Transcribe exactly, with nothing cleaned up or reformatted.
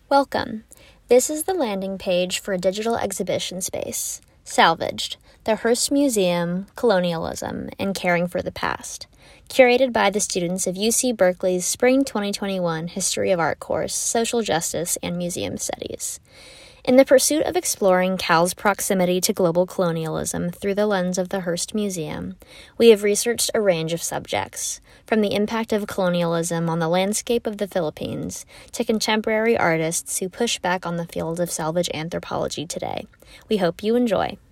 Welcome. This is the landing page for a digital exhibition space, Salvaged, the Hearst Museum, Colonialism, and Caring for the Past, curated by the students of U C Berkeley's Spring twenty twenty-one History of Art course, Social Justice and Museum Studies. In the pursuit of exploring Cal's proximity to global colonialism through the lens of the Hearst Museum, we have researched a range of subjects, from the impact of colonialism on the landscape of the Philippines to contemporary artists who push back on the field of salvage anthropology today. We hope you enjoy.